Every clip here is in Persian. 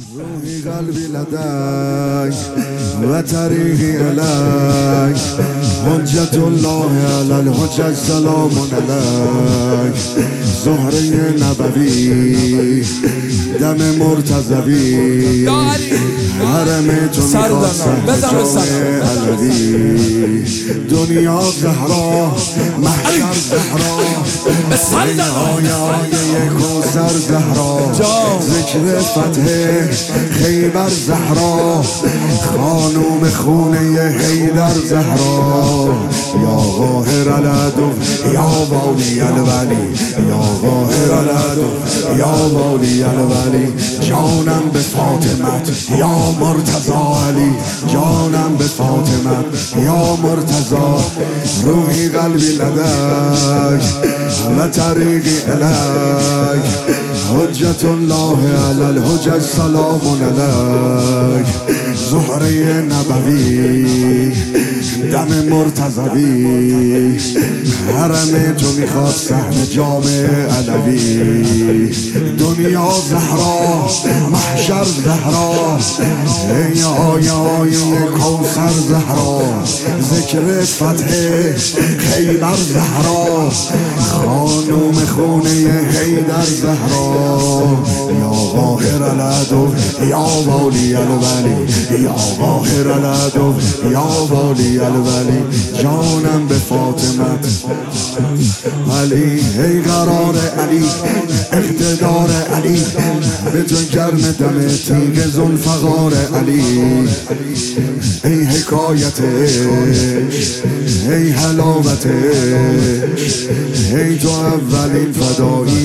روحي قلبي لديك وطريقي إليك حجة الله على الحجج سلام عليك زهره نبوی دم مرتضوی حرم تو میخواستم جام علوی دنیا زهرا محشر زهرا آیه کوثر زهرا ذکر فتح خیبر زهرا خانوم خونه حیدر زهرا یا قاهر العدو یا والی الولی یا قاهر العدو یا والی الولی جانم به فاطمت یا مرتضی علی جانم به فاطمت یا مرتضی روحی قلبی لدیک و طریقی الیک حجت الله علی الحجج سلام علیک زهره نبوی دم مرتضوی حرم تو میخواد صحن جام علوی دنیا زهرا محشر زهرا ای آیه کوثر زهرا ذکر فتح خیبر زهرا خانوم خونه حیدر زهرا یا قاهر العدو یا والی الولی یا قاهر العدو یا والی الولی جانم به فاطمت علی ای قرار علی اقتدار علی به تو گرم دم تیغ ذوالفقار علی ای حکایتش ای حلاوتش ای تو اولین فدایی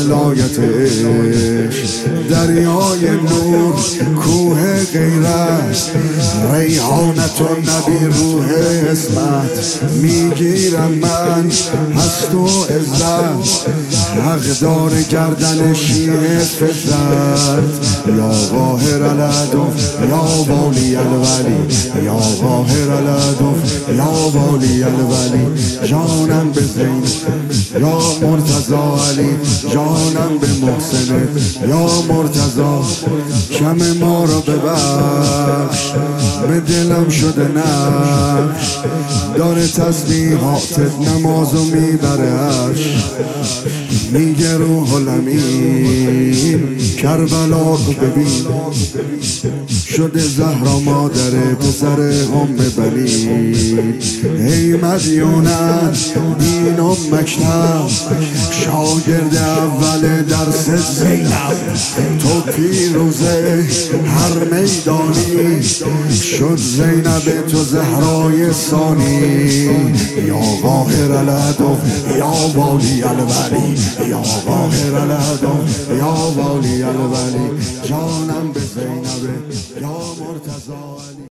ولایتش دریای نور کوه غیرت ریحانت و نبی روح اسمت میگیرم من از تو عزت حقدار گردن شیعه فطرت یا قاهر العدو یا والی الولی یا قاهر العدو یا والی الولی جانم به زین یا مرتضی علی جانم به محسن یا مرتضی کم ما را ببخش به دلم شده نقش داره تسبیحاتت نمازو میبرش میگه روح الامین کربلا رو ببین شده زهرا مادر پسر ام بنین ای مدیونت دین و مکتب شاگرد اول درس زینب تو پیروزه هر میدانی شد زینب تو زهرای ثانی یا قاهر العدو یا والی الولی یا قاهر العدو یا والی الولی جانم به زینب یا مرتضی علی